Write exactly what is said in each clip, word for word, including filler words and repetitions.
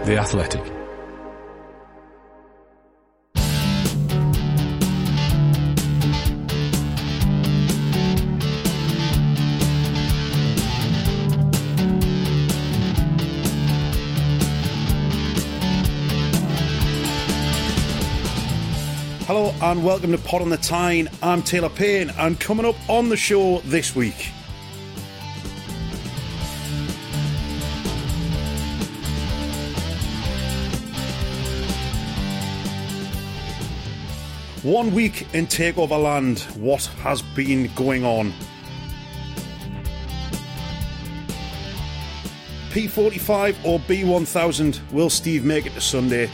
The Athletic. Hello and welcome to Pod on the Tyne. I'm Taylor Payne, and coming up on the show this week, one week in Takeover Land, what has been going on? P forty-five or B one thousand, will Steve make it to Sunday?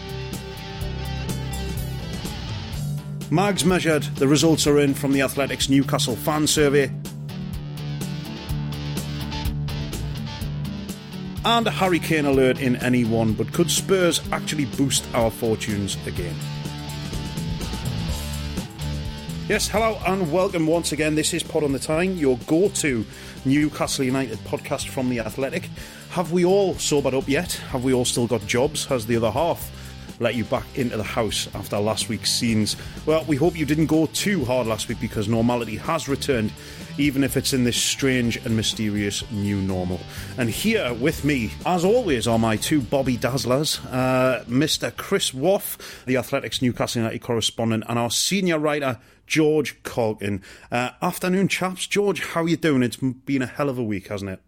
Mags measured, the results are in from the Athletics Newcastle fan survey. And a Harry Kane alert in N E one, but could Spurs actually boost our fortunes again? Yes, hello and welcome once again. This is Pod on the Tyne, your go-to Newcastle United podcast from The Athletic. Have we all sobered up yet? Have we all still got jobs? Has the other half let you back into the house after last week's scenes? Well, we hope you didn't go too hard last week, because normality has returned, even if it's in this strange and mysterious new normal. And here with me, as always, are my two Bobby Dazzlers, uh, Mister Chris Woff, the Athletics Newcastle United correspondent, and our senior writer, George Colkin. Uh, afternoon, chaps. George, how are you doing? It's been a hell of a week, hasn't it?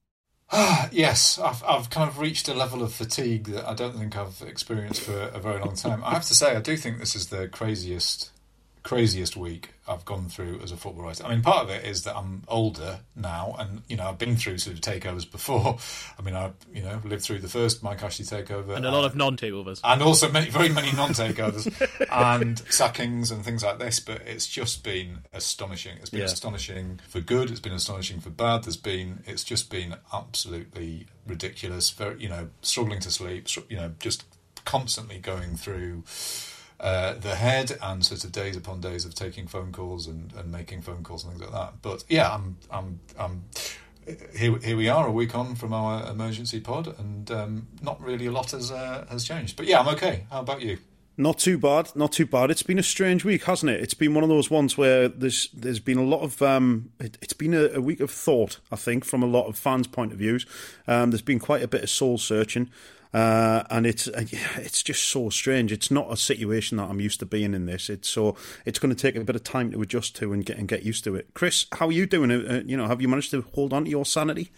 Yes, I've I've kind of reached a level of fatigue that I don't think I've experienced for a very long time. I have to say, I do think this is the craziest craziest week I've gone through as a football writer. I mean, part of it is that I'm older now, and you know, I've been through sort of takeovers before. I mean, I you know lived through the first Mike Ashley takeover, and a lot of non-takeovers, and also many, very many non-takeovers, and sackings and things like this. But it's just been astonishing. It's been yeah. astonishing for good. It's been astonishing for bad. There's been, it's just been absolutely ridiculous. Very, you know, struggling to sleep. You know, just constantly going through Uh, the head, and sort of days upon days of taking phone calls and, and making phone calls and things like that. But yeah, I'm, I'm, I'm here. Here we are, a week on from our emergency pod, and um, not really a lot has uh, has changed. But yeah, I'm okay. How about you? Not too bad, not too bad. It's been a strange week, hasn't it? It's been one of those ones where there's there's been a lot of um, it, it's been a, a week of thought, I think, from a lot of fans' point of views. Um, there's been quite a bit of soul searching. Uh, and it's uh, it's just so strange. It's not a situation that I'm used to being in. This, it's so it's going to take a bit of time to adjust to and get and get used to it. Chris, how are you doing? Uh, you know, have you managed to hold on to your sanity?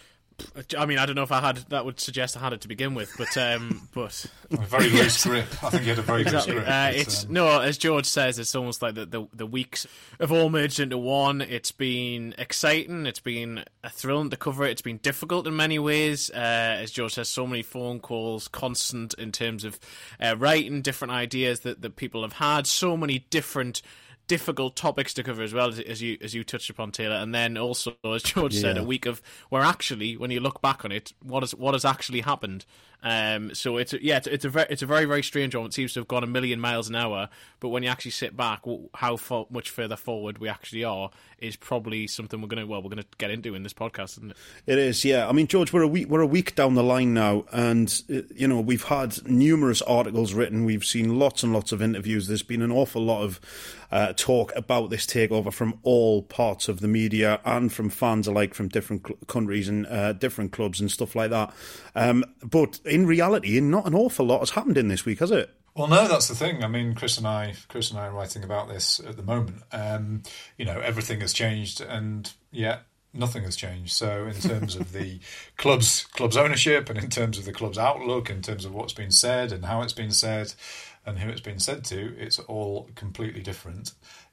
I mean, I don't know if I had. That would suggest I had it to begin with, but um, but a very loose grip. I think you had a very exactly. loose grip. Uh, it's um... no, as George says, it's almost like the, the the weeks have all merged into one. It's been exciting. It's been a thrill to cover it. It's been difficult in many ways. Uh, as George says, so many phone calls, constant in terms of uh, writing different ideas that that people have had. So many different difficult topics to cover as well, as you as you touched upon, Taylor, and then also, as George yeah. said, a week of where actually, when you look back on it, what has what has actually happened. Um, so it's a, yeah, it's, it's a very it's a very very strange one. It seems to have gone a million miles an hour, but when you actually sit back, how far, much further forward we actually are is probably something we're gonna well we're gonna get into in this podcast, isn't it? It is, yeah. I mean, George, we're a week we're a week down the line now, and you know we've had numerous articles written, we've seen lots and lots of interviews. There's been an awful lot of uh, talk about this takeover from all parts of the media and from fans alike from different cl- countries and uh, different clubs and stuff like that. Um, but in reality, not an awful lot has happened in this week, has it? Well, no, that's the thing. I mean, Chris and I, Chris and I are writing about this at the moment. Um, you know, everything has changed, and yet nothing has changed. So, in terms of the club's club's ownership, and in terms of the club's outlook, in terms of what's been said and how it's been said, and who it's been said to, it's all completely different.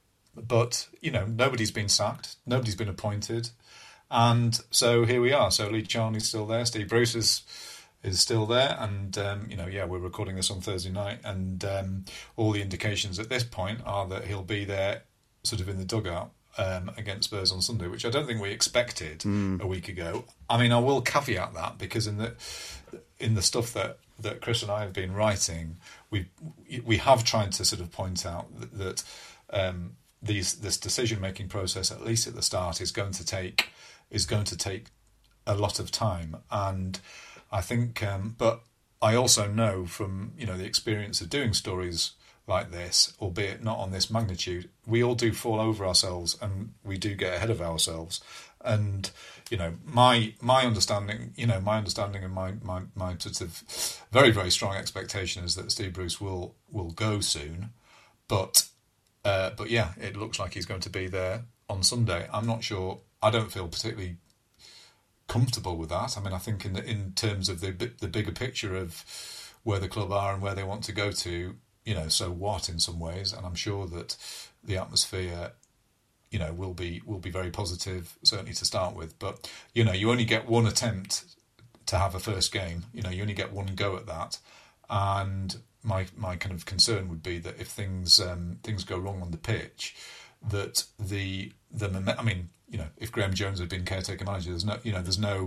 But you know, nobody's been sacked, nobody's been appointed, and so here we are. So Lee Charnley's still there, Steve Bruce is. is still there, and um, you know, yeah, we're recording this on Thursday night, and um, all the indications at this point are that he'll be there, sort of in the dugout um, against Spurs on Sunday, which I don't think we expected mm. a week ago. I mean, I will caveat that because in the in the stuff that, that Chris and I have been writing, we we have tried to sort of point out that, that um, these this decision making process, at least at the start, is going to take is going to take a lot of time, and I think, um, but I also know from, you know, the experience of doing stories like this, albeit not on this magnitude, we all do fall over ourselves and we do get ahead of ourselves. And, you know, my my understanding, you know, my understanding and my, my, my sort of very, very strong expectation is that Steve Bruce will will go soon. But, uh, but yeah, it looks like he's going to be there on Sunday. I'm not sure. I don't feel particularly comfortable with that. I mean, I think in the, in terms of the the bigger picture of where the club are and where they want to go to, you know, so what in some ways, and I'm sure that the atmosphere, you know, will be will be very positive, certainly to start with. But, you know, you only get one attempt to have a first game. You know, you only get one go at that. And my my kind of concern would be that if things um, things go wrong on the pitch, that the the I mean, you know, if Graham Jones had been caretaker manager, there's no, you know, there's no,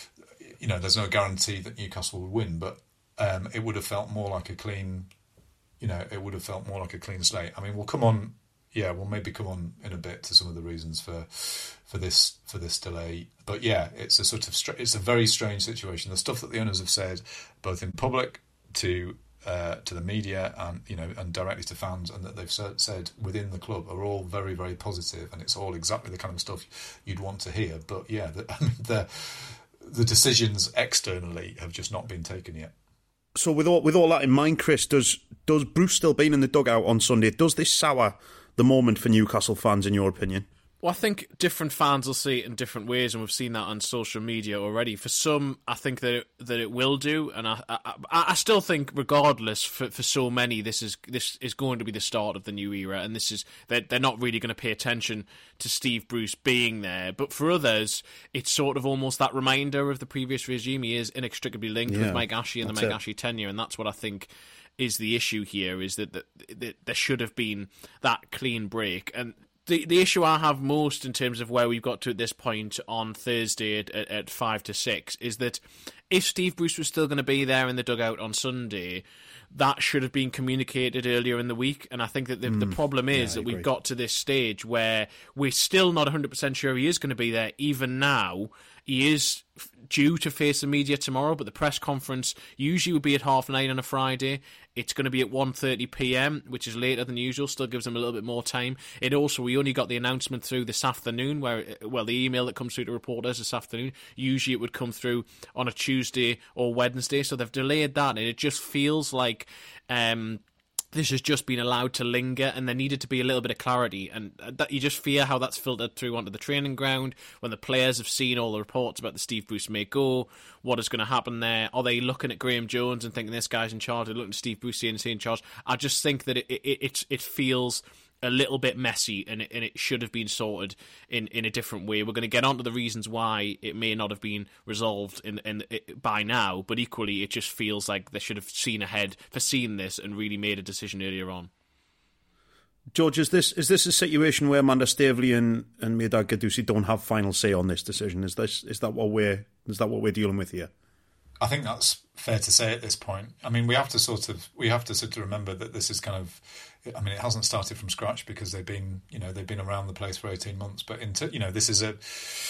you know, there's no guarantee that Newcastle would win. But um, it would have felt more like a clean. You know, it would have felt more like a clean slate. I mean, we'll come on, yeah, we'll maybe come on in a bit to some of the reasons for for this for this delay. But yeah, it's a sort of it's a very strange situation. The stuff that the owners have said, both in public to uh, to the media and you know and directly to fans, and that they've said, said within the club, are all very very positive, and it's all exactly the kind of stuff you'd want to hear. But yeah, the, I mean, the the decisions externally have just not been taken yet. So with all with all that in mind, Chris, does does Bruce still being in the dugout on Sunday, does this sour the moment for Newcastle fans, in your opinion? Well, I think different fans will see it in different ways, and we've seen that on social media already. For some, I think that it, that it will do, and I, I I still think, regardless, for for so many, this is this is going to be the start of the new era, and this is they're, they're not really going to pay attention to Steve Bruce being there. But for others, it's sort of almost that reminder of the previous regime. He is inextricably linked yeah, with Mike Ashley and the Mike it. Ashley tenure, and that's what I think is the issue here. Is that, that, that there should have been that clean break. And The the issue I have most in terms of where we've got to at this point on Thursday at, at, at five to six is that if Steve Bruce was still going to be there in the dugout on Sunday, that should have been communicated earlier in the week. And I think that the, mm, the problem is yeah, that we've got to this stage where we're still not one hundred percent sure he is going to be there. Even now, he is due to face the media tomorrow, but the press conference usually would be at half nine on a Friday. It's going to be at one thirty p.m, which is later than usual, still gives them a little bit more time. It also, we only got the announcement through this afternoon, where, well, the email that comes through to reporters this afternoon, usually it would come through on a Tuesday or Wednesday, so they've delayed that, and it just feels like um, this has just been allowed to linger, and there needed to be a little bit of clarity, and that you just fear how that's filtered through onto the training ground when the players have seen all the reports about the Steve Bruce may go. What is going to happen there? Are they looking at Graham Jones and thinking this guy's in charge? They're looking at Steve Bruce and saying in charge. I just think that it it it, it feels a little bit messy, and it, and it should have been sorted in, in a different way. We're going to get onto the reasons why it may not have been resolved in, in, in by now, but equally it just feels like they should have seen ahead, foreseen this, and really made a decision earlier on. George, is this is this a situation where Amanda Staveley and, and Mehrdad Ghedussi don't have final say on this decision? Is this is that what we're is that what we're dealing with here? I think that's fair to say at this point. I mean, we have to sort of we have to sort of remember that this is kind of, I mean, it hasn't started from scratch because they've been, you know, they've been around the place for eighteen months. But into, you know, this is a,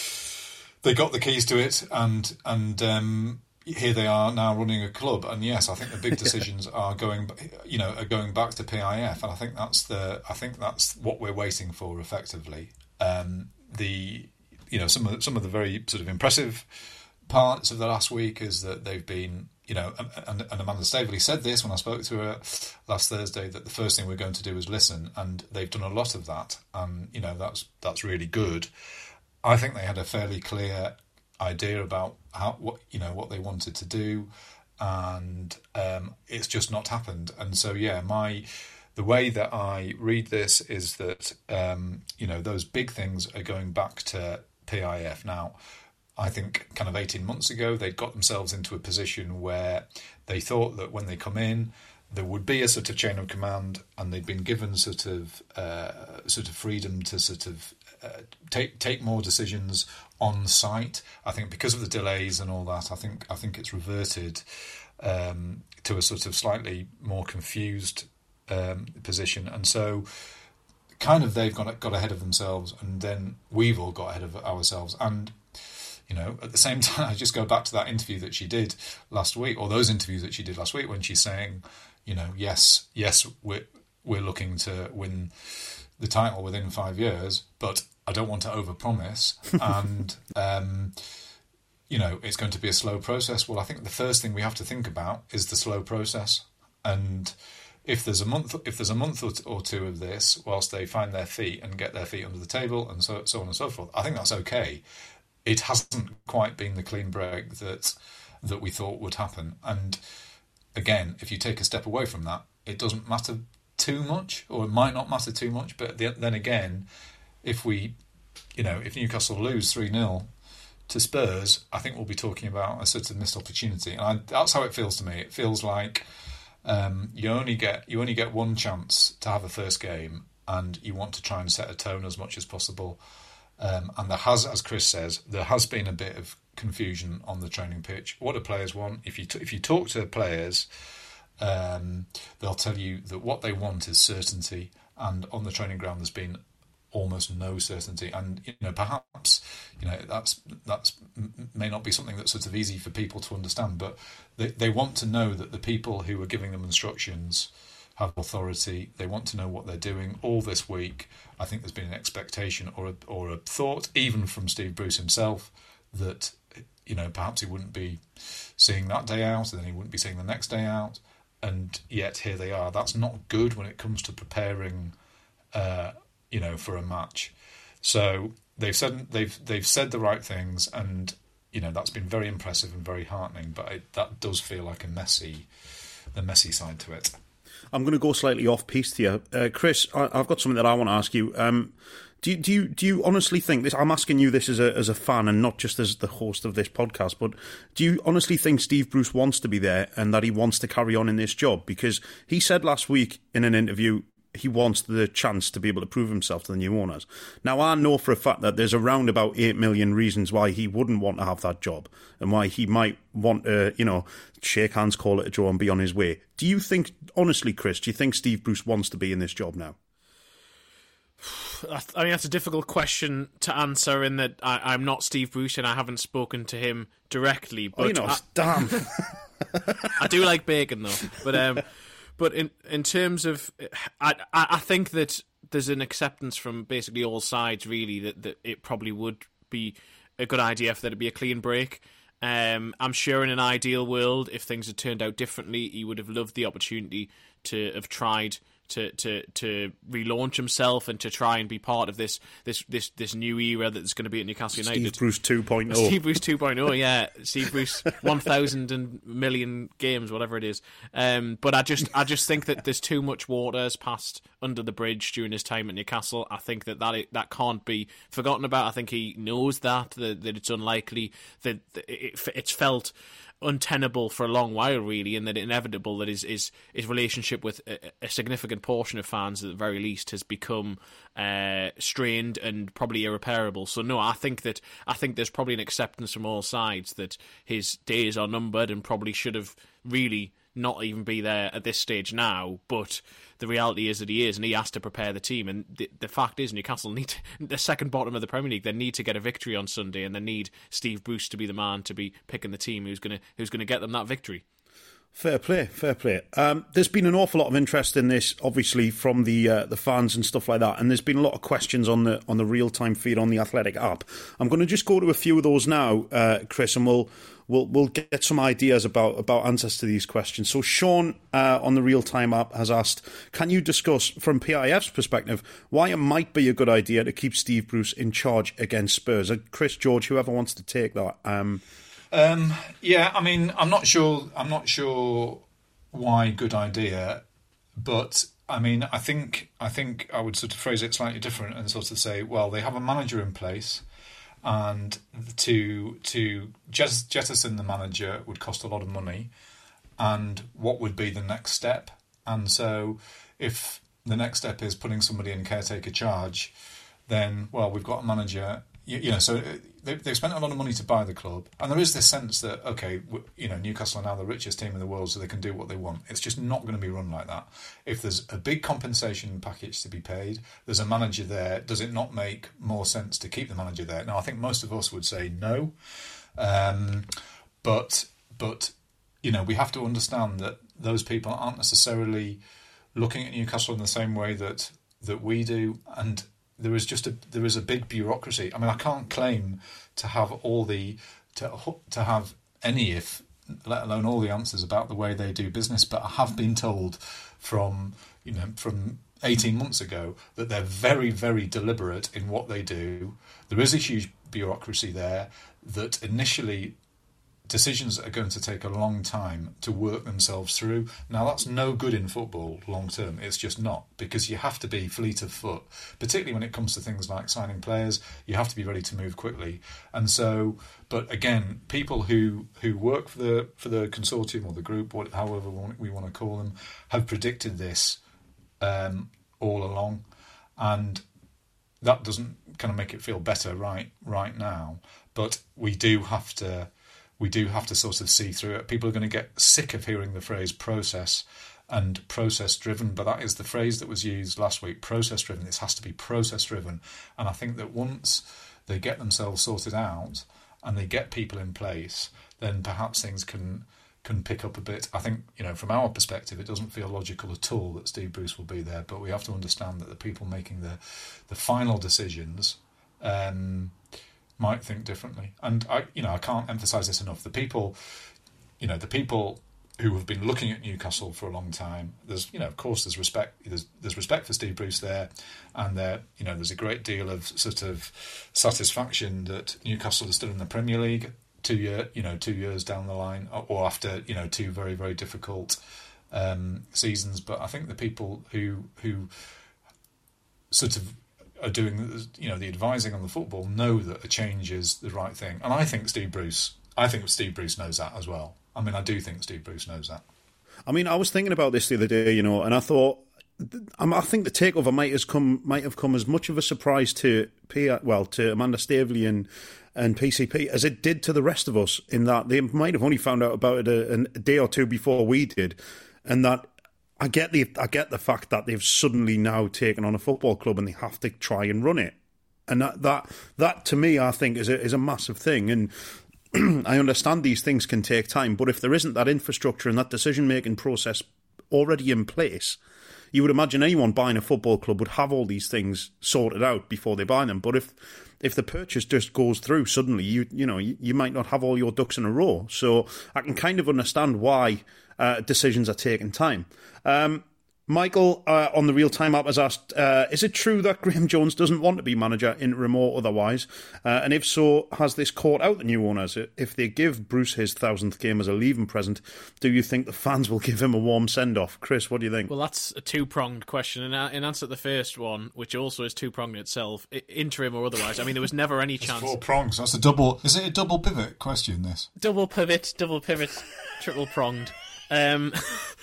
they got the keys to it, and and um, here they are now running a club. And yes, I think the big decisions are going, you know, are going back to P I F, and I think that's the, I think that's what we're waiting for effectively. Um, the, you know, some of some of the very sort of impressive parts of the last week is that they've been, you know, and, and Amanda Staveley said this when I spoke to her last Thursday, that the first thing we're going to do is listen, and they've done a lot of that, and you know that's that's really good. I think they had a fairly clear idea about how what you know what they wanted to do, and um, it's just not happened. And so yeah, my the way that I read this is that um, you know those big things are going back to P I F now. I think kind of eighteen months ago, they'd got themselves into a position where they thought that when they come in, there would be a sort of chain of command, and they'd been given sort of uh, sort of freedom to sort of uh, take take more decisions on site. I think because of the delays and all that, I think I think it's reverted um, to a sort of slightly more confused um, position, and so kind of they've got got ahead of themselves, and then we've all got ahead of ourselves, and you know, at the same time, I just go back to that interview that she did last week, or those interviews that she did last week, when she's saying, you know, yes, yes, we're we're looking to win the title within five years, but I don't want to overpromise, and um, you know, it's going to be a slow process. Well, I think the first thing we have to think about is the slow process, and if there's a month, if there's a month or two of this, whilst they find their feet and get their feet under the table, and so so on and so forth, I think that's okay. It hasn't quite been the clean break that that we thought would happen, and again, if you take a step away from that, it doesn't matter too much, or it might not matter too much. But then again, if we, you know, if Newcastle lose three nil to Spurs, I think we'll be talking about a sort of missed opportunity, and I, that's how it feels to me. It feels like um, you only get you only get one chance to have a first game, and you want to try and set a tone as much as possible. Um, and there has, as Chris says, there has been a bit of confusion on the training pitch. What do players want? If you t- if you talk to players, um, they'll tell you that what they want is certainty, and on the training ground there's been almost no certainty. And you know, perhaps you know that's that's may not be something that's sort of easy for people to understand, but they they want to know that the people who are giving them instructions have authority. They want to know what they're doing. All this week, I think there's been an expectation or a, or a thought, even from Steve Bruce himself, that you know perhaps he wouldn't be seeing that day out, and then he wouldn't be seeing the next day out, and yet here they are. That's not good when it comes to preparing, uh, you know, for a match. So they've said they've they've said the right things, and you know that's been very impressive and very heartening. But it, that does feel like a messy, the messy side to it. I'm going to go slightly off piste here, uh, Chris. I, I've got something that I want to ask you. Um, do you do you do you honestly think this? I'm asking you this as a as a fan and not just as the host of this podcast. But do you honestly think Steve Bruce wants to be there and that he wants to carry on in this job? Because he said last week in an interview he wants the chance to be able to prove himself to the new owners. Now, I know for a fact that there's around about eight million reasons why he wouldn't want to have that job and why he might want to, you know, shake hands, call it a draw and be on his way. Do you think, honestly, Chris, do you think Steve Bruce wants to be in this job now? I mean, that's a difficult question to answer in that I, I'm not Steve Bruce and I haven't spoken to him directly. But oh, you know, I, damn. I do like bacon, though. But um, but in in terms of, I I think that there's an acceptance from basically all sides, really, that, that it probably would be a good idea for there to be a clean break. Um, I'm sure in an ideal world, if things had turned out differently, he would have loved the opportunity to have tried to to to relaunch himself and to try and be part of this this this this new era that's going to be at Newcastle United. Steve Bruce two point oh. Steve Bruce two point oh, yeah. Steve Bruce one thousand and million games, whatever it is. Um, but I just I just think that there's too much water has passed under the bridge during his time at Newcastle. I think that that, that can't be forgotten about. I think he knows that, that, that it's unlikely, that it, it's felt untenable for a long while, really, and that inevitable that his his, his relationship with a, a significant portion of fans, at the very least, has become uh, strained and probably irreparable. So no, I think that I think there's probably an acceptance from all sides that his days are numbered and probably should have really not even be there at this stage now, but the reality is that he is, and he has to prepare the team. And the, the fact is, Newcastle need to, the second bottom of the Premier League. They need to get a victory on Sunday, and they need Steve Bruce to be the man to be picking the team who's going to who's going to get them that victory. Fair play, fair play. Um, there's been an awful lot of interest in this, obviously, from the uh, the fans and stuff like that, and there's been a lot of questions on the on the real time feed on the Athletic app. I'm going to just go to a few of those now, uh, Chris, and we'll we'll we'll get some ideas about about answers to these questions. So Sean uh, on the real time app has asked, can you discuss from P I F's perspective why it might be a good idea to keep Steve Bruce in charge against Spurs? Uh, Chris, George, whoever wants to take that. Um, Um, yeah, I mean, I'm not sure. I'm not sure why good idea, but I mean, I think I think I would sort of phrase it slightly different and sort of say, well, they have a manager in place, and to to jet- jettison the manager would cost a lot of money, and what would be the next step? And so, if the next step is putting somebody in caretaker charge, then well, we've got a manager. You, you know, so they, they've spent a lot of money to buy the club, and there is this sense that okay, you know, Newcastle are now the richest team in the world, so they can do what they want. It's just not going to be run like that. If there's a big compensation package to be paid, there's a manager there. Does it not make more sense to keep the manager there? Now, I think most of us would say no, um, but but you know, we have to understand that those people aren't necessarily looking at Newcastle in the same way that that we do, and there is just a there is a big bureaucracy. I mean, I can't claim to have all the to to have any if let alone all the answers about the way they do business, but I have been told from you know from eighteen months ago that they're very very deliberate in what they do. There is a huge bureaucracy there that initially decisions that are going to take a long time to work themselves through. Now, that's no good in football long term. It's just not, because you have to be fleet of foot, particularly when it comes to things like signing players. You have to be ready to move quickly. And so, but again, people who, who work for the for the consortium or the group, or however we want to call them, have predicted this um, all along, and that doesn't kind of make it feel better right right now. But we do have to. We do have to sort of see through it. People are going to get sick of hearing the phrase process and process driven, but that is the phrase that was used last week, process driven. This has to be process driven. And I think that once they get themselves sorted out and they get people in place, then perhaps things can can pick up a bit. I think, you know, from our perspective, it doesn't feel logical at all that Steve Bruce will be there, but we have to understand that the people making the, the final decisions um, might think differently. And I, you know, I can't emphasise this enough. The people, you know, the people who have been looking at Newcastle for a long time. There's, you know, of course, there's respect. There's there's respect for Steve Bruce there, and there, you know, there's a great deal of sort of satisfaction that Newcastle is still in the Premier League two year, you know, two years down the line, or after, you know, two very very difficult um, seasons. But I think the people who who sort of are doing, you know, the advising on the football know that a change is the right thing. And I think Steve Bruce, I think Steve Bruce knows that as well. I mean, I do think Steve Bruce knows that. I mean, I was thinking about this the other day, you know, and I thought, I think the takeover might has come, might have come as much of a surprise to P, well, to Amanda Staveley and and P C P as it did to the rest of us. In that they might have only found out about it a, a day or two before we did, and that. I get the I get the fact that they've suddenly now taken on a football club and they have to try and run it, and that that, that to me I think is a, is a massive thing. And I understand these things can take time, but if there isn't that infrastructure and that decision making process already in place, you would imagine anyone buying a football club would have all these things sorted out before they buy them. But if if the purchase just goes through suddenly, you you know you, you might not have all your ducks in a row. So I can kind of understand why uh, decisions are taking time. Um, Michael uh, on the Real Time app has asked, uh, is it true that Graham Jones doesn't want to be manager, interim or otherwise? Uh, and if so, has this caught out the new owners? If they give Bruce his thousandth game as a leaving present, do you think the fans will give him a warm send-off? Chris, what do you think? Well, that's a two-pronged question. And in answer to the first one, which also is two-pronged in itself, interim or otherwise, I mean, there was never any chance. Four prongs. That's a double. Is it a double pivot question, this? Double pivot, double pivot, triple-pronged. Um,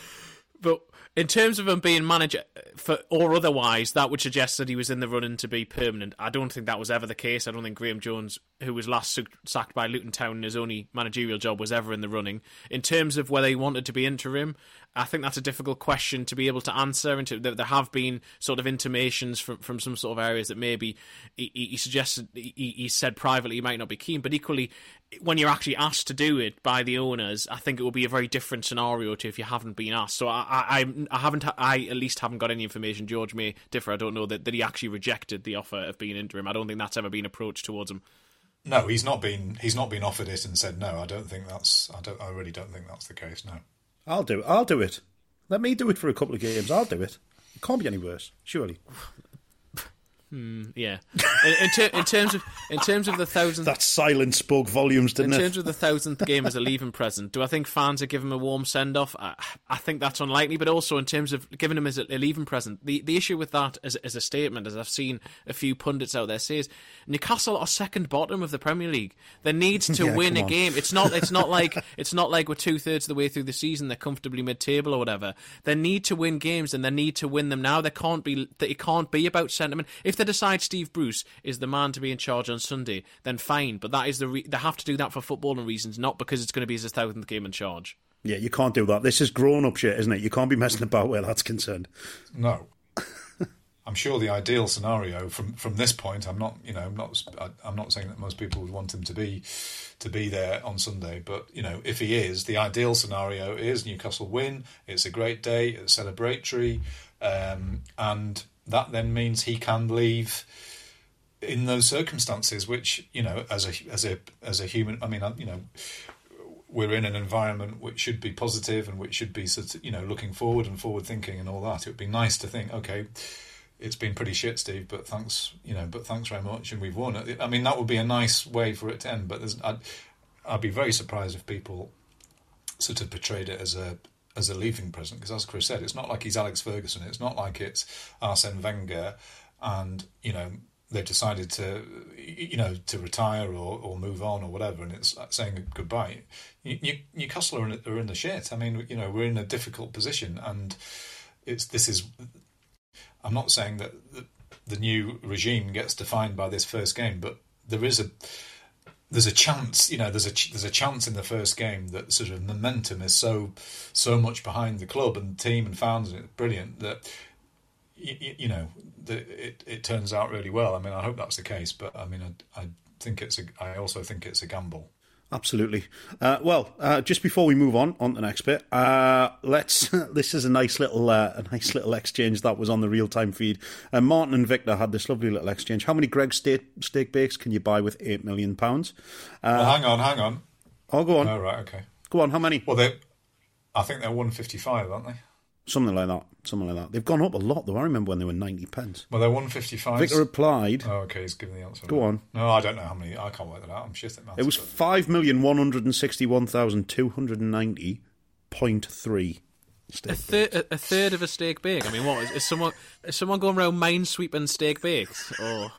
but in terms of him being manager for or otherwise, that would suggest that he was in the running to be permanent. I don't think that was ever the case. I don't think Graham Jones, who was last sacked by Luton Town in his only managerial job, was ever in the running. In terms of whether he wanted to be interim, I think that's a difficult question to be able to answer. And to, there have been sort of intimations from, from some sort of areas that maybe he, he suggested, he, he said privately he might not be keen. But equally, when you're actually asked to do it by the owners, I think it will be a very different scenario to if you haven't been asked. So I, I, I haven't, I at least haven't got any information. George may differ. I don't know that, that he actually rejected the offer of being interim. I don't think that's ever been approached towards him. No, he's not been. He's not been offered it and said no. I don't think that's. I don't. I really don't think that's the case. No. I'll do it. I'll do it. Let me do it for a couple of games. I'll do it. It can't be any worse, surely. Hmm, yeah. In, in, ter- in terms of in terms of the thousandth, that silence spoke volumes, didn't in it? In terms of the thousandth game as a leaving present, do I think fans are giving him a warm send off? I, I think that's unlikely. But also in terms of giving him as a, a leaving present, the, the issue with that as, as a statement, as I've seen a few pundits out there say, is Newcastle are second bottom of the Premier League. There needs to yeah, win a on. game. It's not. It's not like it's not like we're two thirds of the way through the season. They're comfortably mid table or whatever. They need to win games, and they need to win them now. They can't be. It can't be about sentiment. If they decide Steve Bruce is the man to be in charge on Sunday, then fine. But that is the re- they have to do that for footballing reasons, not because it's going to be his thousandth game in charge. Yeah, you can't do that. This is grown-up shit, isn't it? You can't be messing about where that's concerned. No. I'm sure the ideal scenario from, from this point, I'm not, you know, I'm not, I'm not saying that most people would want him to be, to be there on Sunday, but you know, if he is, the ideal scenario is Newcastle win. It's a great day, it's celebratory, um, and that then means he can leave in those circumstances, which you know, as a as a as a human, I mean, you know, we're in an environment which should be positive and which should be, you know, looking forward and forward thinking and all that. It would be nice to think, okay, it's been pretty shit, Steve, but thanks, you know, but thanks very much, and we've won. I mean, that would be a nice way for it to end. But there's, I'd, I'd be very surprised if people sort of portrayed it as a as a leaving present, because as Chris said, it's not like he's Alex Ferguson. It's not like it's Arsene Wenger, and you know they've decided to, you know, to retire or, or move on or whatever, and it's like saying goodbye. Newcastle are in, are in the shit. I mean, you know, we're in a difficult position, and it's this is. I'm not saying that the, the new regime gets defined by this first game, but there is a there's a chance, you know, there's a there's a chance in the first game that sort of momentum is so so much behind the club and the team and fans, and it's brilliant that you, you know the, it it turns out really well. I mean, I hope that's the case, but I mean, I, I think it's a I also think it's a gamble. Absolutely. Uh, well, uh, just before we move on on to the next bit, uh, let's. This is a nice little, uh, a nice little exchange that was on the real time feed. Uh, Martin and Victor had this lovely little exchange. How many Greggs steak, steak bakes can you buy with eight million pounds? Uh, well, hang on, hang on. Oh, go on. Oh, right, okay. Go on. How many? Well, they, I think they're one fifty-five, aren't they? Something like that. Something like that. They've gone up a lot, though. I remember when they were ninety pence. Well, they're one fifty-five. Victor replied. Oh, okay, he's giving the answer. Go on. No, I don't know how many. I can't work that out. I'm shit at maths. It was five million one hundred sixty-one thousand two hundred ninety point three. A, thir- a third of a steak bake. I mean, what is, is someone is someone going around minesweeping steak bakes? Or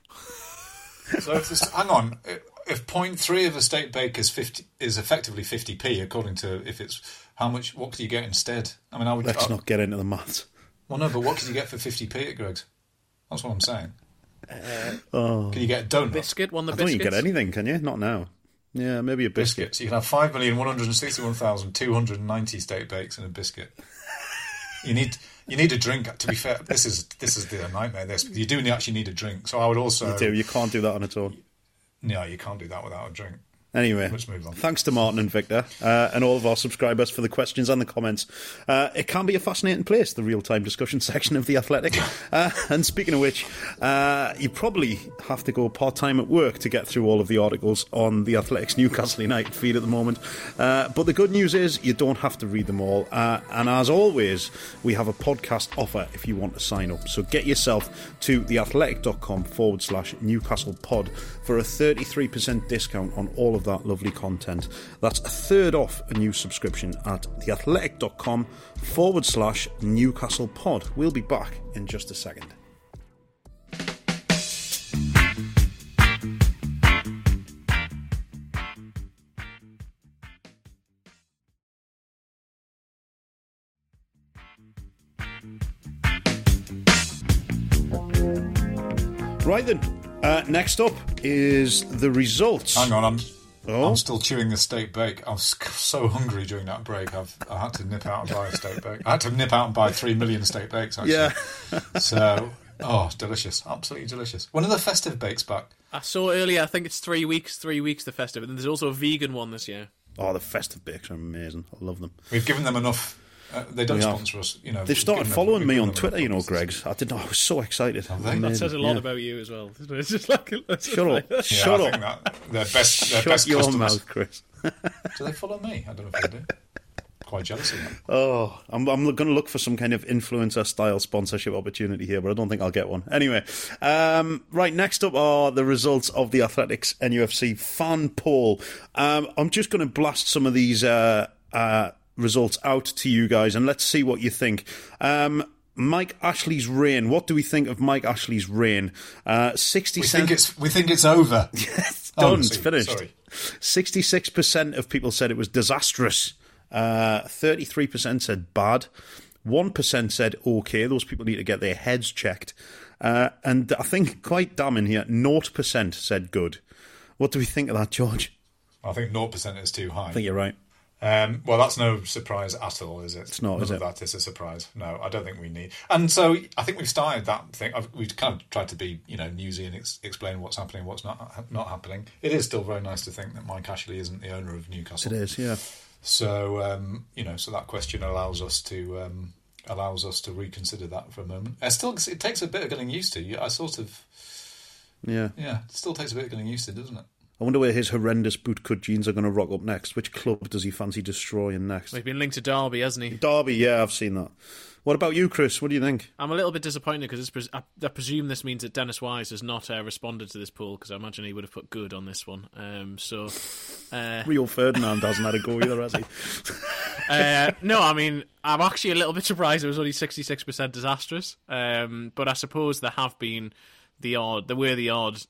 so if this, hang on, if point three of a steak bake is fifty is effectively fifty p, according to if it's how much, what could you get instead? I mean, I would. Let's I, not get into the maths. Well, no, but what could you get for fifty p at Greggs? That's what I'm saying. Uh, oh. Can you get a donut? Biscuit, one of the I biscuits? don't you get anything, can you? Not now. Yeah, maybe a biscuit. Biscuit. So you can have five million one hundred sixty-one thousand two hundred ninety steak bakes and a biscuit. You need you need a drink. To be fair, this is this is the nightmare. This you do actually need a drink. So I would also. You do. You can't do that on its own. No, you can't do that without a drink. Anyway, let's move on. Thanks to Martin and Victor uh, and all of our subscribers for the questions and the comments. Uh, it can be a fascinating place, the real-time discussion section of The Athletic. Uh, and speaking of which, uh, you probably have to go part-time at work to get through all of the articles on The Athletic's Newcastle United feed at the moment. Uh, but the good news is you don't have to read them all. Uh, and as always, we have a podcast offer if you want to sign up. So get yourself to theathletic.com forward slash Newcastle pod for a thirty-three percent discount on all of that lovely content. That's a third off a new subscription at theathletic.com forward slash Newcastle pod. We'll be back in just a second. Right then, uh, next up is the results. Hang on, I'm oh? I'm still chewing the steak bake. I was so hungry during that break. I've I had to nip out and buy a steak bake. I had to nip out and buy three million steak bakes. Actually. Yeah. So, oh, delicious, absolutely delicious. When are the festive bakes back? I saw earlier. I think it's three weeks. Three weeks the festive, and there's also a vegan one this year. Oh, the festive bakes are amazing. I love them. We've given them enough. Uh, they don't we sponsor us, you know. They've started following them, me on Twitter, you know, Greggs. I did not. I was so excited. That says a lot yeah. about you as well. It's just like shut up, yeah, shut I up. Think that their best, their shut best your customers. mouth, Chris. Do they follow me? I don't know if they do. Quite jealous of them. Oh, I'm, I'm going to look for some kind of influencer style sponsorship opportunity here, but I don't think I'll get one. Anyway, um, right, next up are the results of the Athletics N U F C fan poll. Um, I'm just going to blast some of these uh, uh, results out to you guys, and let's see what you think. Um, Mike Ashley's reign. What do we think of Mike Ashley's reign? Uh, sixty. We think it's we think it's over. It's oh, done. It's finished. Sorry. Sixty-six percent of people said it was disastrous. Uh, thirty-three percent said bad. One percent said okay. Those people need to get their heads checked. Uh, and I think quite damning here, zero percent said good. What do we think of that, George? I think zero percent is too high. I think you're right. Um, well, that's no surprise at all, is it? It's not, None is of it? That is a surprise. No, I don't think we need. And so I think we've started that thing. I've, we've kind of tried to be, you know, newsy and ex- explain what's happening, what's not not happening. It is still very nice to think that Mike Ashley isn't the owner of Newcastle. It is, yeah. So um, you know, so that question allows us to um, allows us to reconsider that for a moment. It still it takes a bit of getting used to. I sort of, yeah, yeah, it still takes a bit of getting used to, doesn't it? I wonder where his horrendous bootcut jeans are going to rock up next. Which club does he fancy destroying next? He's been linked to Derby, hasn't he? Derby, yeah, I've seen that. What about you, Chris? What do you think? I'm a little bit disappointed because pres- I, I presume this means that Dennis Wise has not uh, responded to this poll, because I imagine he would have put good on this one. Um, so, uh, Rio Ferdinand hasn't had a go either, has he? uh, no, I mean, I'm actually a little bit surprised it was only sixty-six percent disastrous. Um, but I suppose there have been the odd, there were the odd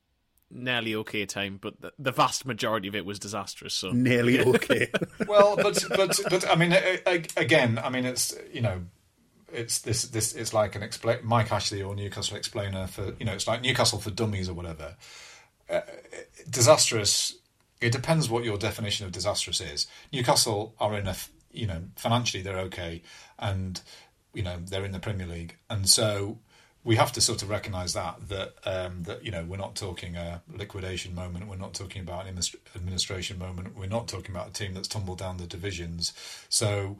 nearly okay time, but the, the vast majority of it was disastrous. So nearly okay. Well, but but but I mean, again, I mean, it's, you know, it's this this it's like an explain Mike Ashley or Newcastle explainer for, you know, it's like Newcastle for dummies or whatever. Uh, disastrous. It depends what your definition of disastrous is. Newcastle are in a, you know, financially they're okay, and you know they're in the Premier League, and so we have to sort of recognise that that um, that you know we're not talking a liquidation moment, we're not talking about an administration moment, we're not talking about a team that's tumbled down the divisions. So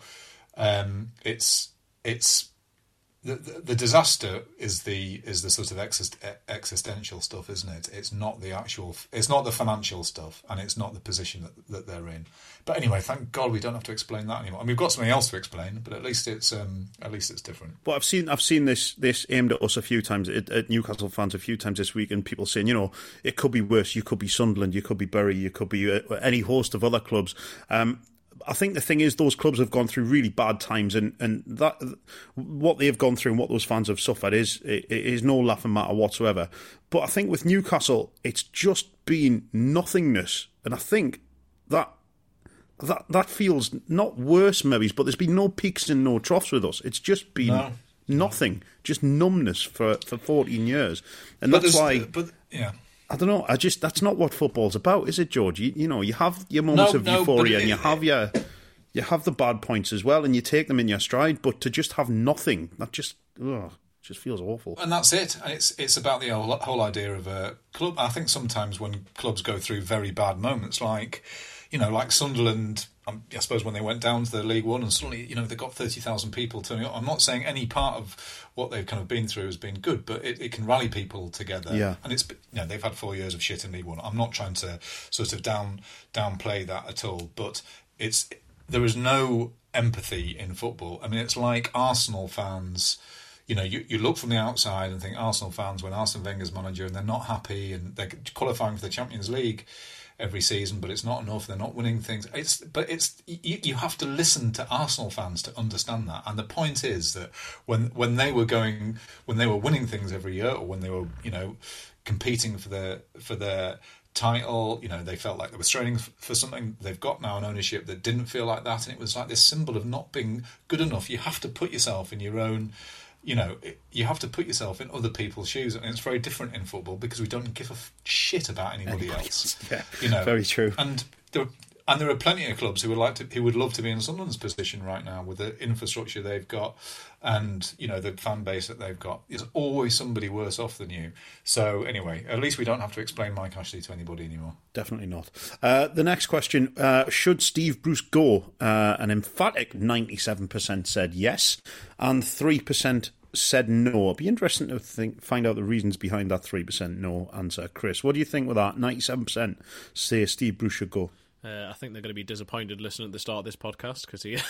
um, it's it's the, the the disaster is the is the sort of exist, existential stuff, isn't it? It's not the actual, it's not the financial stuff, and it's not the position that that they're in. But anyway, thank God we don't have to explain that anymore. I mean, we've got something else to explain, but at least it's um, at least it's different. But I've seen I've seen this this aimed at us a few times, at, at Newcastle fans a few times this week, and people saying, you know, it could be worse. You could be Sunderland, you could be Bury, you could be uh, any host of other clubs. Um, I think the thing is, those clubs have gone through really bad times, and, and that what they've gone through and what those fans have suffered is is no laughing matter whatsoever. But I think with Newcastle, it's just been nothingness, and I think that that that feels not worse, maybe, but there's been no peaks and no troughs with us. It's just been no. nothing, just numbness for, for fourteen years, and but that's why. But yeah. I don't know. I just that's not what football's about, is it, George? You, you know, you have your moments no, of no, euphoria, it, and you have your you have the bad points as well, and you take them in your stride. But to just have nothing, that just ugh, just feels awful. And that's it. And it's it's about the whole, whole idea of a club. I think sometimes when clubs go through very bad moments, like you know, like Sunderland. Um, I suppose when they went down to the League One and suddenly, you know, they got thirty thousand people turning up. I'm not saying any part of what they've kind of been through has been good, but it, it can rally people together. Yeah. And it's, you know, they've had four years of shit in League One. I'm not trying to sort of down downplay that at all, but it's there is no empathy in football. I mean, it's like Arsenal fans. You know, you, you look from the outside and think Arsenal fans when Arsene Wenger's manager and they're not happy and they're qualifying for the Champions League every season, but it's not enough. They're not winning things. It's but it's you, you have to listen to Arsenal fans to understand that. And the point is that when when they were going, when they were winning things every year, or when they were, you know, competing for their for their title, you know, they felt like they were straining for something. They've got now an ownership that didn't feel like that, and it was like this symbol of not being good enough. You have to put yourself in your own. You know, you have to put yourself in other people's shoes, and it's very different in football because we don't give a shit about anybody, anybody else. else. Yeah, you know, very true. And there, and there are plenty of clubs who would like to, who would love to be in Sunderland's position right now with the infrastructure they've got, and you know the fan base that they've got. There's always somebody worse off than you. So anyway, at least we don't have to explain Mike Ashley to anybody anymore. Definitely not. Uh, the next question: uh, should Steve Bruce go? Uh, an emphatic ninety-seven percent said yes, and three percent said no. It'd be interesting to think, find out the reasons behind that three percent no answer. Chris, what do you think with that? ninety-seven percent say Steve Bruce should go. Uh, I think they're going to be disappointed listening at the start of this podcast because he,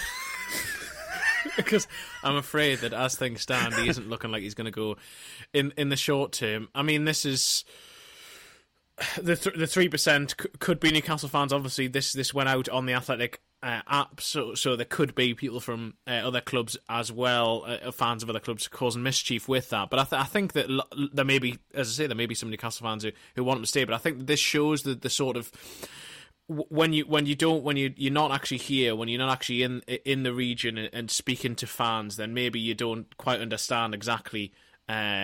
because I'm afraid that as things stand, he isn't looking like he's going to go in in the short term. I mean, this is the th- the three percent c- could be Newcastle fans. Obviously, this this went out on the Athletic uh, app, so so there could be people from uh, other clubs as well, uh, fans of other clubs causing mischief with that. But I, th- I think that l- there may be, as I say, there may be some Newcastle fans who, who want him to stay. But I think that this shows the the sort of when you when you don't when you you're not actually here, when you're not actually in in the region and, and speaking to fans, then maybe you don't quite understand exactly uh,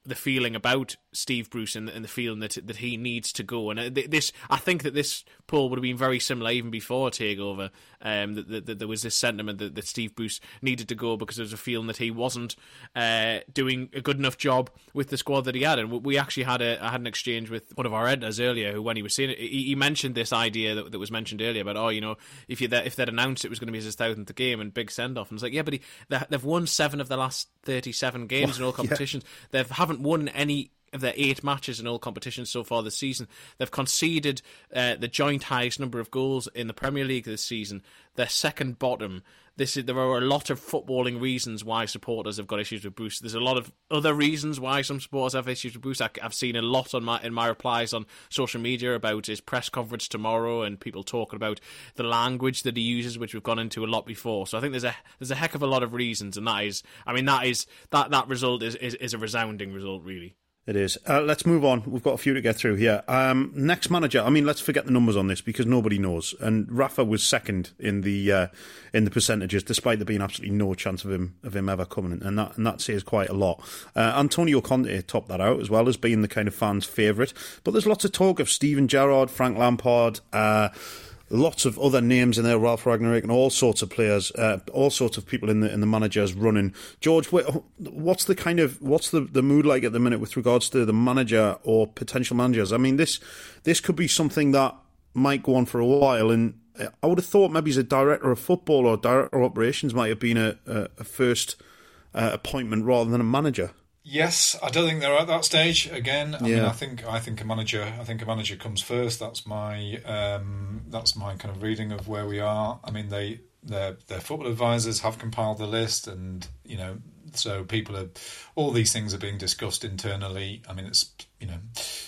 the feeling about Steve Bruce and, and the feeling that that he needs to go. And this, I think that this poll would have been very similar even before takeover. Um, that, that, that there was this sentiment that, that Steve Bruce needed to go because there was a feeling that he wasn't uh, doing a good enough job with the squad that he had. And we actually had a I had an exchange with one of our editors earlier, who when he was saying it, he, he mentioned this idea that, that was mentioned earlier about, oh, you know, if you if they'd announced it was going to be his thousandth game and big send off, and it's like, yeah, but he, they've won seven of the last thirty-seven games in all competitions. Yeah. They haven't won any of their eight matches in all competitions so far this season. They've conceded uh, the joint highest number of goals in the Premier League this season. They're second bottom. This is, there are a lot of footballing reasons why supporters have got issues with Bruce. There's a lot of other reasons why some supporters have issues with Bruce. I, I've seen a lot on my in my replies on social media about his press conference tomorrow and people talking about the language that he uses, which we've gone into a lot before. So I think there's a there's a heck of a lot of reasons, and that is, I mean, that is that that result is is, is a resounding result, really. It is. Uh, let's move on. We've got a few to get through here. Um, next manager. I mean, let's forget the numbers on this because nobody knows. And Rafa was second in the uh, in the percentages, despite there being absolutely no chance of him of him ever coming in, and that and that says quite a lot. Uh, Antonio Conte topped that out as well as being the kind of fans' favourite. But there's lots of talk of Steven Gerrard, Frank Lampard. Uh, Lots of other names in there, Ralph Ragnick, and all sorts of players, uh, all sorts of people in the in the managers running. George, what's the kind of what's the, the mood like at the minute with regards to the manager or potential managers? I mean, this this could be something that might go on for a while, and I would have thought maybe as a director of football or director of operations might have been a, a, a first uh, appointment rather than a manager. Yes, I don't think they're at that stage again. I yeah. mean, I think I think a manager. I think a manager comes first. That's my um, that's my kind of reading of where we are. I mean, they their their football advisors have compiled the list, and you know, so people are all these things are being discussed internally. I mean, it's you know,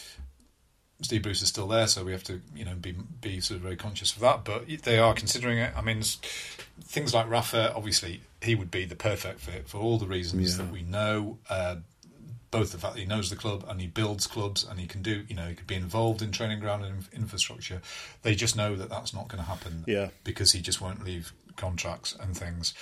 Steve Bruce is still there, so we have to you know be be sort of very conscious of that. But they are considering it. I mean, things like Rafa, obviously. He would be the perfect fit for all the reasons yeah. that we know. Uh, both the fact that he knows the club and he builds clubs and he can do, you know, he could be involved in training ground and infrastructure. They just know that that's not going to happen yeah. because he just won't leave contracts and things.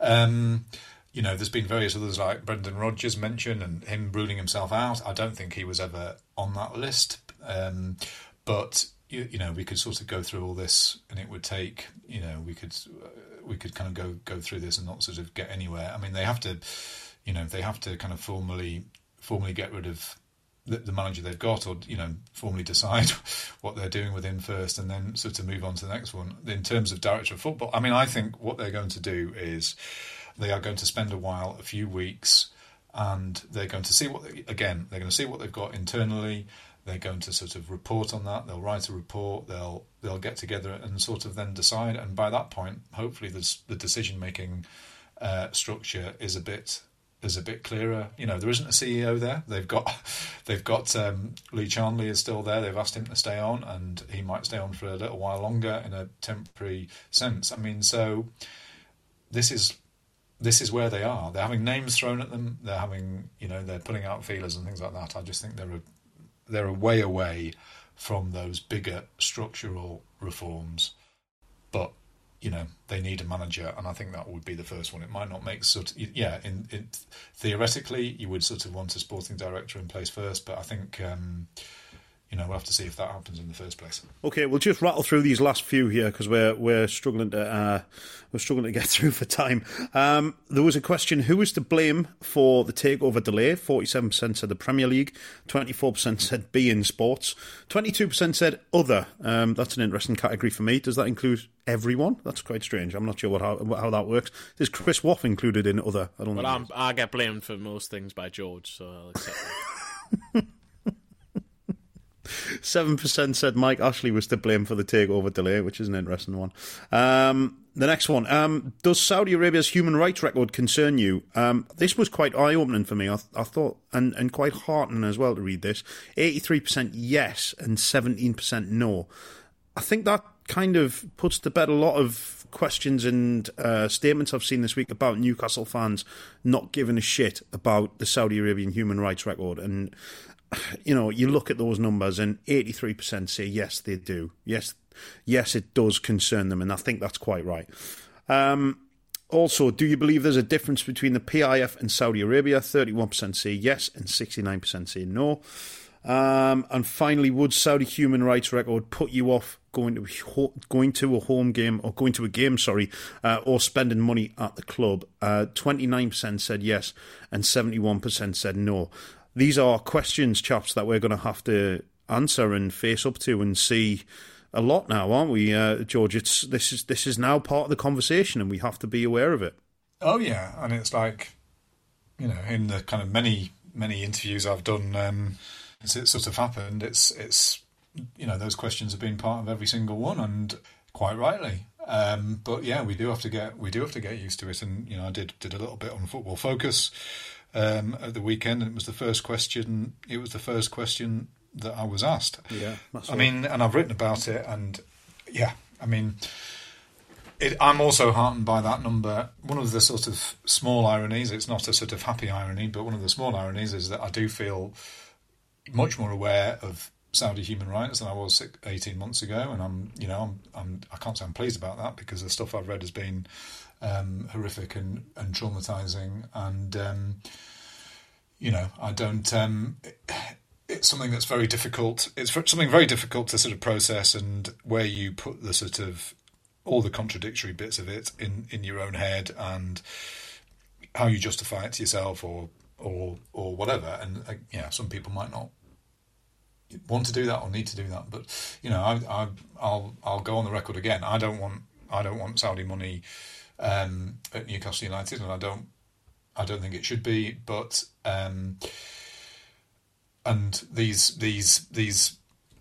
Um, you know, there's been various others like Brendan Rodgers mentioned and him ruling himself out. I don't think he was ever on that list. Um, but, you, you know, we could sort of go through all this and it would take, you know, we could... Uh, we could kind of go go through this and not sort of get anywhere. I mean, they have to, you know, they have to kind of formally formally get rid of the, the manager they've got, or you know, formally decide what they're doing with him first, and then sort of move on to the next one. In terms of director of football, I mean, I think what they're going to do is they are going to spend a while, a few weeks, and they're going to see what they, again they're going to see what they've got internally. They're going to sort of report on that. They'll write a report. They'll they'll get together and sort of then decide. And by that point, hopefully, the the decision making uh, structure is a bit is a bit clearer. You know, there isn't a C E O there. They've got they've got um, Lee Charnley is still there. They've asked him to stay on, and he might stay on for a little while longer in a temporary sense. I mean, so this is. This is where they are. They're having names thrown at them. They're having, you know, they're putting out feelers and things like that. I just think they're a they're a way away from those bigger structural reforms. But, you know, they need a manager, and I think that would be the first one. It might not make sort of, yeah, in, in theoretically, you would sort of want a sporting director in place first, but I think, um, you know, we'll have to see if that happens in the first place. Okay, we'll just rattle through these last few here because we're we're struggling to uh, we're struggling to get through for time. Um, there was a question: who was to blame for the takeover delay? Forty-seven percent said the Premier League, twenty-four percent said beIN Sports, twenty-two percent said other. Um, that's an interesting category for me. Does that include everyone? That's quite strange. I'm not sure what how, how that works. Is Chris Waugh included in other? I don't know. Well, I'm, I get blamed for most things by George, so I'll accept that. Seven percent said Mike Ashley was to blame for the takeover delay, which is an interesting one. Um, the next one: um, does Saudi Arabia's human rights record concern you? Um, this was quite eye-opening for me. I, I thought, and, and quite heartening as well to read this. Eighty-three percent yes and seventeen percent no. I think that kind of puts to bed a lot of questions and uh, statements I've seen this week about Newcastle fans not giving a shit about the Saudi Arabian human rights record. And you know, you look at those numbers and eighty-three percent say yes, they do. Yes, yes, it does concern them, and I think that's quite right. Um, Also, do you believe there's a difference between the P I F and Saudi Arabia? thirty-one percent say yes and sixty-nine percent say no. Um, and finally, would Saudi human rights record put you off going to going to a home game or going to a game, sorry, uh, or spending money at the club? Uh, twenty-nine percent said yes and seventy-one percent said no. These are questions, chaps, that we're going to have to answer and face up to and see a lot now, aren't we, uh, George? It's this is this is now part of the conversation, and we have to be aware of it. Oh yeah, and it's like, you know, in the kind of many many interviews I've done um, since it sort of happened, it's it's you know, those questions have been part of every single one, and quite rightly. Um, but yeah, we do have to get we do have to get used to it. And you know, I did did a little bit on Football Focus um, at the weekend, and it was the first question. It was the first question that I was asked. Yeah, that's I right. mean, and I've written about it, and yeah, I mean, it, I'm also heartened by that number. One of the sort of small ironies, it's not a sort of happy irony, but one of the small ironies is that I do feel much more aware of Saudi human rights than I was eighteen months ago, and I'm, you know, I'm, I'm I can't say I'm pleased about that, because the stuff I've read has been um, horrific and, and traumatizing, and um, you know, I don't. Um, it, it's something that's very difficult. It's something very difficult to sort of process, and where you put the sort of all the contradictory bits of it in, in your own head, and how you justify it to yourself, or or or whatever. And uh, yeah, some people might not want to do that or need to do that, but you know, I, I, I'll I'll go on the record again. I don't want I don't want Saudi money um, at Newcastle United, and I don't I don't think it should be. But um, and these these these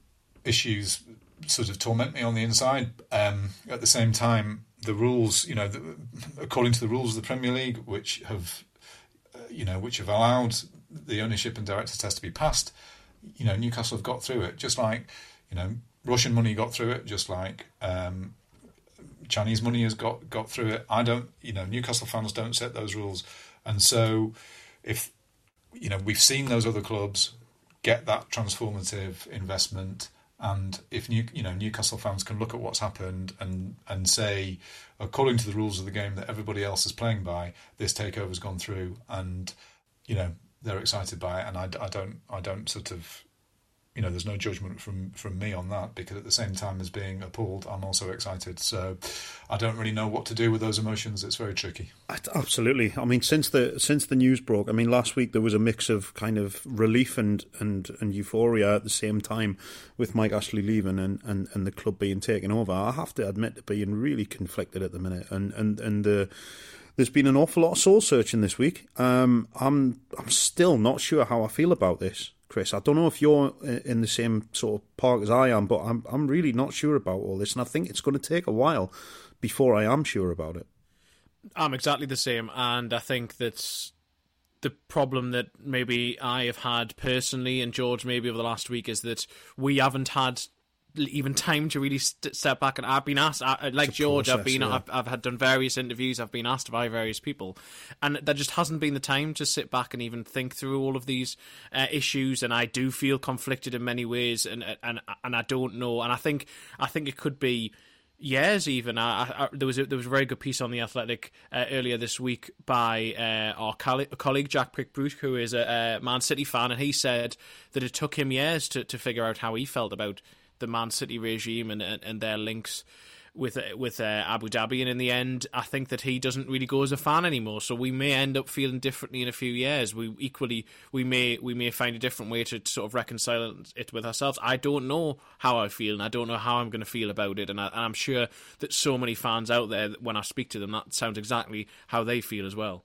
issues sort of torment me on the inside. Um, at the same time, the rules, you know, the, according to the rules of the Premier League, which have uh, you know which have allowed the ownership and directors test to be passed, you know, Newcastle have got through it, just like, you know, Russian money got through it, just like um, Chinese money has got, got through it. I don't, you know, Newcastle fans don't set those rules. And so if, you know, we've seen those other clubs get that transformative investment, and if, New, you know, Newcastle fans can look at what's happened and, and say, according to the rules of the game that everybody else is playing by, this takeover's gone through, and, you know, they're excited by it, and I, I don't, I don't sort of, you know, there's no judgment from, from me on that, because at the same time as being appalled, I'm also excited. So I don't really know what to do with those emotions. It's very tricky. Absolutely. I mean, since the since the news broke, I mean, last week there was a mix of kind of relief and and, and euphoria at the same time, with Mike Ashley leaving and, and, and the club being taken over. I have to admit to being really conflicted at the minute, and and and the. Uh, There's been an awful lot of soul searching this week. Um, I'm I'm still not sure how I feel about this, Chris. I don't know if you're in the same sort of park as I am, but I'm I'm really not sure about all this, and I think it's going to take a while before I am sure about it. I'm exactly the same, and I think that's the problem that maybe I have had personally, and George maybe over the last week, is that we haven't had even time to really st- step back. And I've been asked, I, like George, process, I've been, yeah. I've, I've had done various interviews, I've been asked by various people, and there just hasn't been the time to sit back and even think through all of these uh, issues. And I do feel conflicted in many ways, and and and I don't know. And I think I think it could be years even. I, I, there was a, there was a very good piece on The Athletic uh, earlier this week by uh, our coll- colleague Jack Pickbrook, who is a, a Man City fan, and he said that it took him years to, to figure out how he felt about the Man City regime and and their links with with uh, Abu Dhabi, and in the end, I think that he doesn't really go as a fan anymore. So we may end up feeling differently in a few years. We equally we may we may find a different way to sort of reconcile it with ourselves. I don't know how I feel, and I don't know how I'm going to feel about it. And, I, and I'm sure that so many fans out there, when I speak to them, that sounds exactly how they feel as well.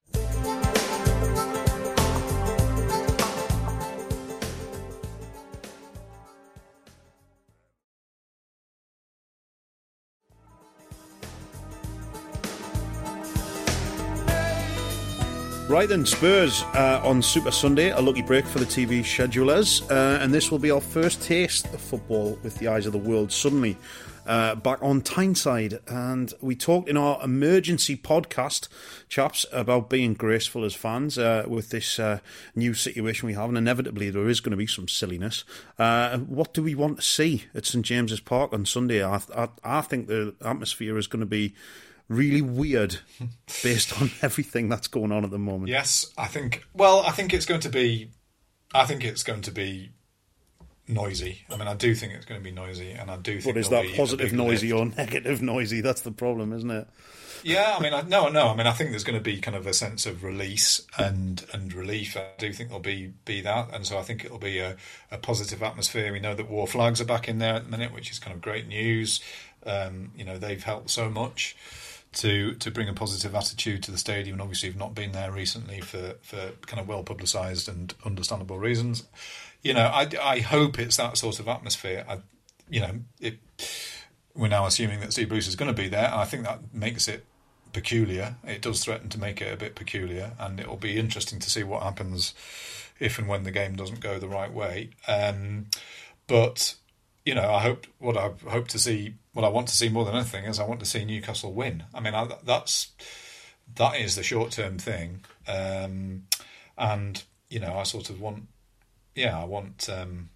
Right then, Spurs uh, on Super Sunday, a lucky break for the T V schedulers, uh, and this will be our first taste of football with the eyes of the world suddenly uh, back on Tyneside. And we talked in our emergency podcast, chaps, about being graceful as fans uh, with this uh, new situation we have, and inevitably there is going to be some silliness. Uh, what do we want to see at St James's Park on Sunday? I, I, I think the atmosphere is going to be really weird based on everything that's going on at the moment. Yes, I think. Well, I think it's going to be. I think it's going to be noisy. I mean, I do think it's going to be noisy, and I do think. But is that positive noisy or negative noisy? That's the problem, isn't it? Yeah, I mean, I, no, no. I mean, I think there's going to be kind of a sense of release and and relief. I do think there'll be be that, and so I think it'll be a, a positive atmosphere. We know that War Flags are back in there at the minute, which is kind of great news. Um, you know, they've helped so much to to bring a positive attitude to the stadium, and obviously have not been there recently for, for kind of well publicised and understandable reasons. You know, I, I hope it's that sort of atmosphere. I, you know, it, we're now assuming that Steve Bruce is going to be there, and I think that makes it peculiar. It does threaten to make it a bit peculiar, and it'll be interesting to see what happens if and when the game doesn't go the right way. Um, but you know, I hope what I hope to see, what I want to see more than anything is I want to see Newcastle win. I mean, I, that's that is the short term thing, um, and you know, I sort of want, yeah, I want. Um,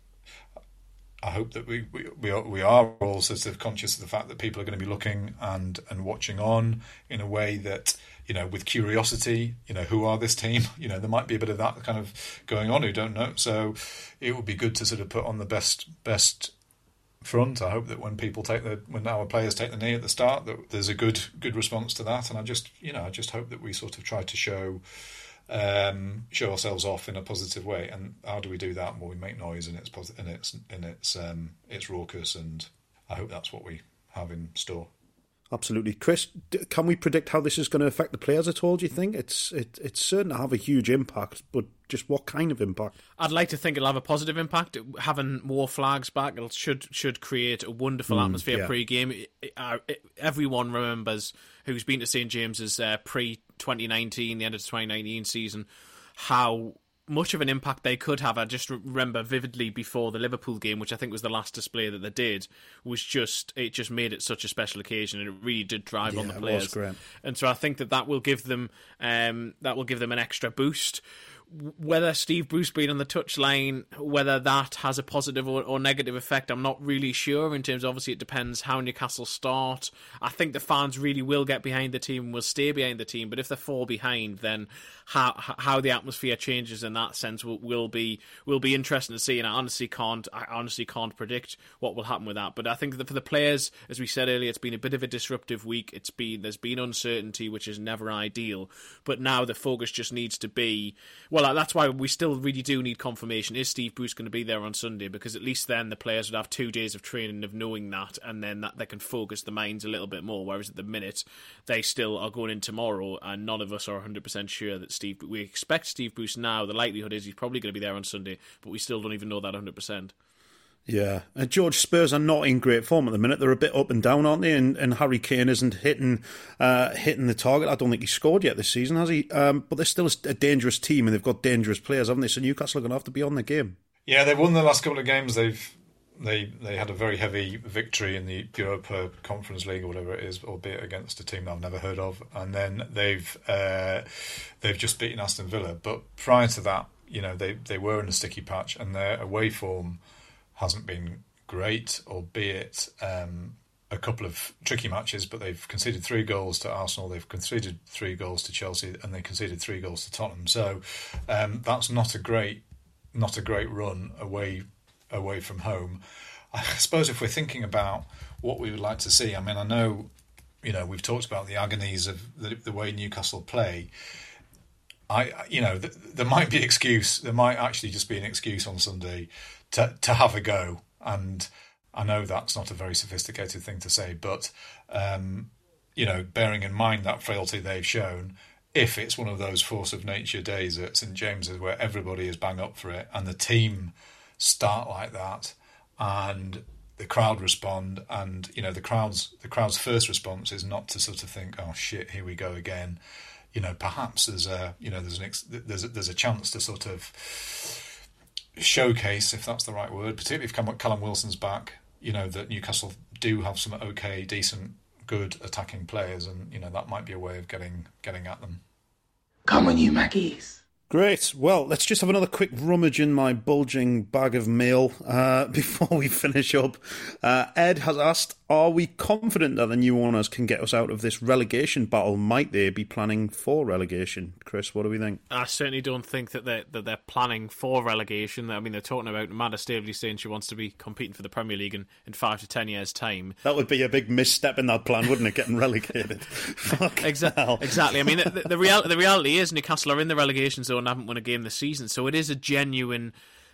I hope that we, we we are, we are all sort of conscious of the fact that people are going to be looking and, and watching on in a way that, you know, with curiosity, you know, who are this team? You know, there might be a bit of that kind of going on who don't know. So it would be good to sort of put on the best best front. I hope that when people take the when our players take the knee at the start, that there's a good good response to that. And I just you know I just hope that we sort of try to show. Um, show ourselves off in a positive way, and how do we do that? Well, we make noise, and it's posi- and it's and it's um, it's raucous, and I hope that's what we have in store. Absolutely, Chris. Can we predict how this is going to affect the players at all? Do you think it's it, it's certain to have a huge impact, but just what kind of impact? I'd like to think it'll have a positive impact. Having War Flags back, it should should create a wonderful mm, atmosphere yeah. pre-game. It, it, it, everyone remembers who's been to Saint James's uh, pre twenty nineteen, the end of the twenty nineteen season, how much of an impact they could have. I just remember vividly before the Liverpool game, which I think was the last display that they did, was just it just made it such a special occasion, and it really did drive yeah, on the players. It was great. And so I think that that will give them um, that will give them an extra boost. Whether Steve Bruce being on the touchline, whether that has a positive or, or negative effect, I'm not really sure. In terms, obviously, it depends how Newcastle start. I think the fans really will get behind the team and will stay behind the team. But if they fall behind, then how how the atmosphere changes in that sense will, will be will be interesting to see. And I honestly can't I honestly can't predict what will happen with that. But I think that for the players, as we said earlier, it's been a bit of a disruptive week. It's been there's been uncertainty, which is never ideal. But now the focus just needs to be well. That's why we still really do need confirmation. Is Steve Bruce going to be there on Sunday? Because at least then the players would have two days of training of knowing that, and then that they can focus the minds a little bit more. Whereas at the minute, they still are going in tomorrow, and none of us are one hundred percent sure that Steve. We expect Steve Bruce now. The likelihood is he's probably going to be there on Sunday, but we still don't even know that one hundred percent. Yeah, and George, Spurs are not in great form at the minute. They're a bit up and down, aren't they? And, and Harry Kane isn't hitting uh, hitting the target. I don't think he's scored yet this season, has he? Um, but they're still a dangerous team, and they've got dangerous players, haven't they? So Newcastle are going to have to be on the game. Yeah, they've won the last couple of games. They've they they had a very heavy victory in the Europa Conference League or whatever it is, albeit against a team that I've never heard of. And then they've uh, they've just beaten Aston Villa. But prior to that, you know, they they were in a sticky patch, and their away form hasn't been great, albeit um, a couple of tricky matches, but they've conceded three goals to Arsenal, they've conceded three goals to Chelsea, and they conceded three goals to Tottenham. So um, that's not a great, not a great run away away from home. I suppose if we're thinking about what we would like to see, I mean, I know, you know, we've talked about the agonies of the, the way Newcastle play. I, you know, th- there might be excuse. There might actually just be an excuse on Sunday to to have a go. And I know that's not a very sophisticated thing to say, but, um, you know, bearing in mind that frailty they've shown, if it's one of those force of nature days at Saint James's where everybody is bang up for it and the team start like that and the crowd respond, and, you know, the crowd's, the crowd's first response is not to sort of think, oh, shit, here we go again. You know, perhaps there's a, you know, there's an ex- there's a, there's a chance to sort of showcase, if that's the right word, particularly if Callum Wilson's back, you know, that Newcastle do have some okay, decent, good attacking players, and, you know, that might be a way of getting getting at them. Come on, you Mackies. Great. Well, let's just have another quick rummage in my bulging bag of mail uh, before we finish up. Uh, Ed has asked, Are we confident that the new owners can get us out of this relegation battle? Might they be planning for relegation? Chris, what do we think? I certainly don't think that they're, that they're planning for relegation. I mean, they're talking about Amanda Staveley saying she wants to be competing for the Premier League in, in five to ten years' time. That would be a big misstep in that plan, wouldn't it, getting relegated? Exactly. Exactly. I mean, the, the, real, the reality is Newcastle are in the relegation zone and haven't won a game this season, so it is a genuine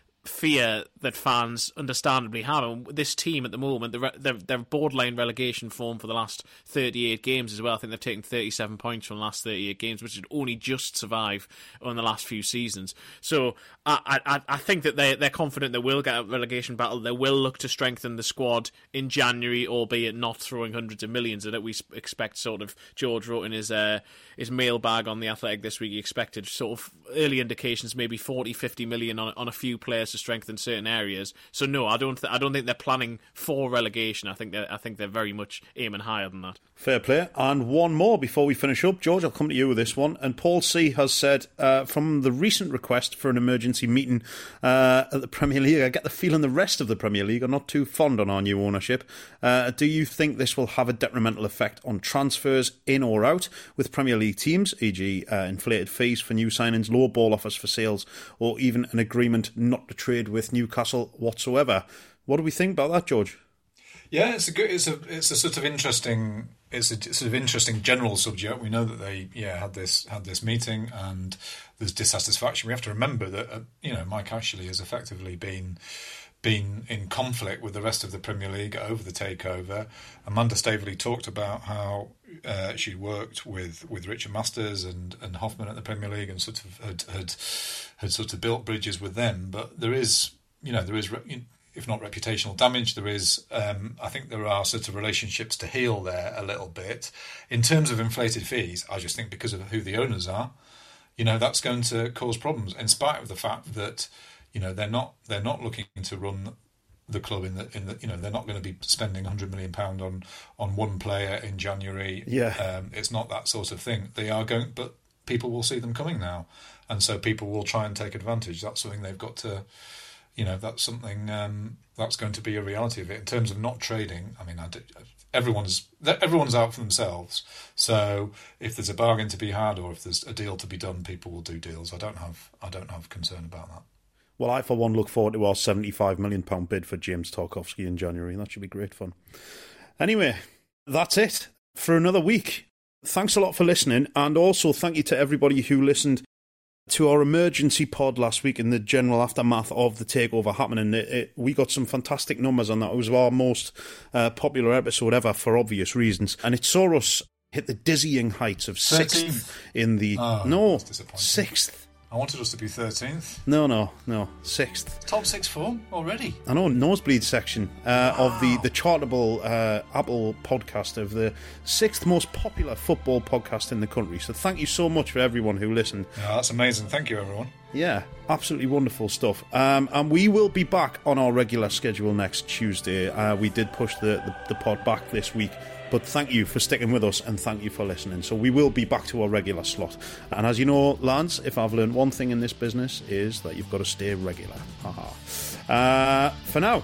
fear that fans understandably have. And this team at the moment, they're, they're, they're borderline relegation form for the last thirty-eight games as well. I think they've taken thirty-seven points from the last thirty-eight games, which would only just survive in the last few seasons. So I, I, I think that they, they're confident they will get a relegation battle. They will look to strengthen the squad in January, albeit not throwing hundreds of millions at it. We expect sort of, George wrote in his, uh, his mailbag on The Athletic this week, he expected sort of early indications, maybe forty, fifty million on, on a few players to strengthen certain areas. So no, I don't. Th- I don't think they're planning for relegation. I think they I think they're very much aiming higher than that. Fair play. And one more before we finish up, George. I'll come to you with this one. And Paul C has said, uh, from the recent request for an emergency meeting uh, at the Premier League, I get the feeling the rest of the Premier League are not too fond on our new ownership. Uh, do you think this will have a detrimental effect on transfers in or out with Premier League teams, for example, uh, inflated fees for new signings, low ball offers for sales, or even an agreement not to trade with Newcastle whatsoever? What do we think about that, George? Yeah, it's a good. It's a. It's a sort of interesting. It's a sort of interesting general subject. We know that they, yeah, had this had this meeting, and there's dissatisfaction. We have to remember that, uh, you know, Mike Ashley has effectively been been in conflict with the rest of the Premier League over the takeover. Amanda Staveley talked about how uh, she worked with, with Richard Masters and, and Hoffman at the Premier League and sort of had, had had sort of built bridges with them. But there is, you know, there is, if not reputational damage, there is, um, I think there are sort of relationships to heal there a little bit. In terms of inflated fees, I just think because of who the owners are, you know, that's going to cause problems, in spite of the fact that, you know, they're not they're not looking to run the club in the in the you know they're not going to be spending one hundred million pound on on one player in January. Yeah, um, it's not that sort of thing. They are going, but people will see them coming now, and so people will try and take advantage. That's something they've got to, you know, that's something um, that's going to be a reality of it. In terms of not trading, I mean, I do, everyone's everyone's out for themselves. So if there's a bargain to be had or if there's a deal to be done, people will do deals. I don't have I don't have concern about that. Well, I, for one, look forward to our seventy-five million pounds bid for James Tarkowski in January. That should be great fun. Anyway, that's it for another week. Thanks a lot for listening, and also thank you to everybody who listened to our emergency pod last week in the general aftermath of the takeover happening. It, it, we got some fantastic numbers on that. It was our most uh, popular episode ever for obvious reasons, and it saw us hit the dizzying heights of sixth thirteenth in the... Oh, no, sixth. I wanted us to be thirteenth. No, no, no, sixth. Top six form already. I know, nosebleed section uh, wow. of the, the chartable uh, Apple podcast of the sixth most popular football podcast in the country. So thank you so much for everyone who listened. Yeah, that's amazing. Thank you, everyone. Yeah, absolutely wonderful stuff. Um, and we will be back on our regular schedule next Tuesday. Uh, we did push the, the, the pod back this week. But thank you for sticking with us and thank you for listening. So we will be back to our regular slot. And as you know, lads, if I've learned one thing in this business is that you've got to stay regular. Haha. Uh, for now,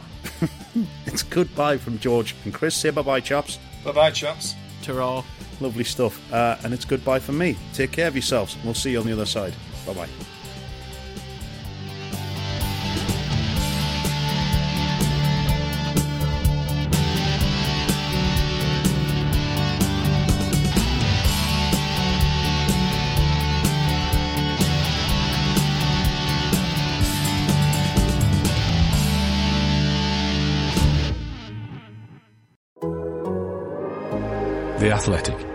it's goodbye from George and Chris. Say bye-bye, chaps. Bye-bye, chaps. Ta-ra. Lovely stuff. Uh, and it's goodbye from me. Take care of yourselves. We'll see you on the other side. Bye-bye. The Athletic.